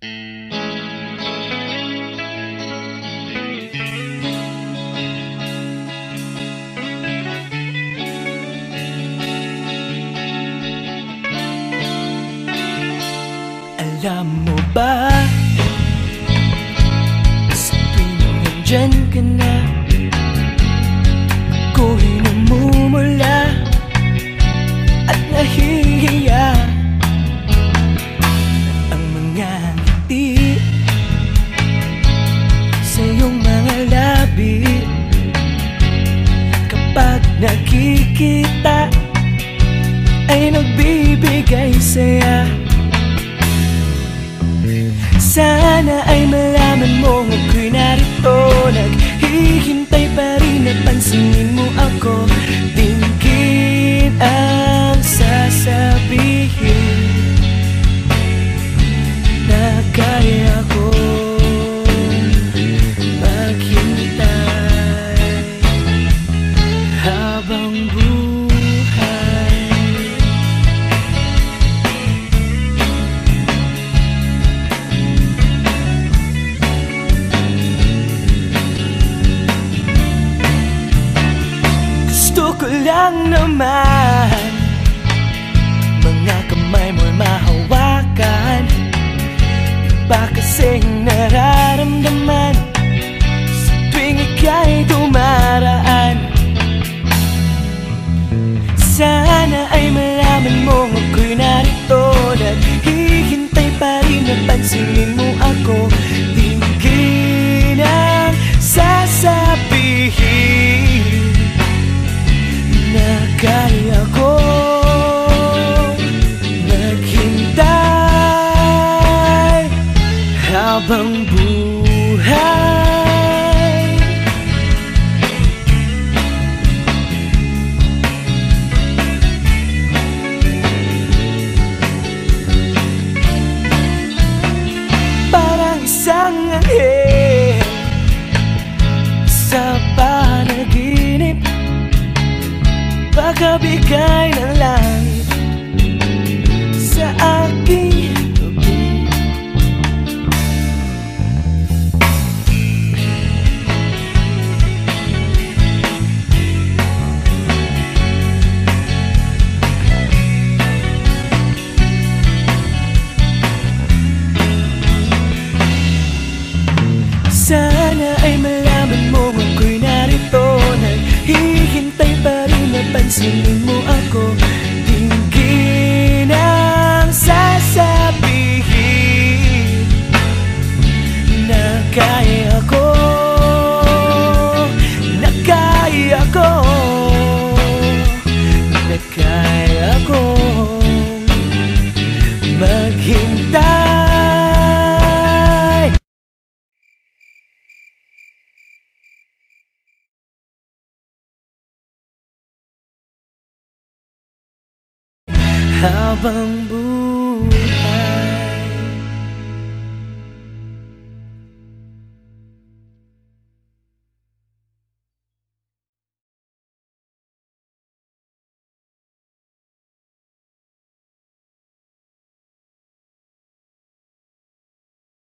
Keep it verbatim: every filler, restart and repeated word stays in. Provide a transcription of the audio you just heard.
Alam mo ba, sa tuwing nandyan ka na, ako'y namumula at nahihiya. Ang mga ngiti sa iyong mga labi, kapag nakikita ay nagbibigay saya. Sana ay malaman mo ako'y narito, naghihintay pa rin at pansinin mo ako. Dinggin ang sasabihin na kaya ko maghintay habang buhay. Gusto ko lang naman mga kamay mo'y mahawakan. Iba kasing nararamdaman sa tuwing ika'y dumaraan. Sana ay malaman mo ako'y narito, naghihintay pa rin at pansinin mo ako. Dinggin ang sasabihin na kaya ko maghintay habang buhay. Parang isang anghel sa panaginip, pagkabigay ng langit sa aking gabi. Sana ay malaman mo ako'y narito, naghihintay pa rin at pansinin mo ako. Dinggin ang sasabihin na kaya ko, na kaya ko, na kaya ko maghintay. Habang buhay.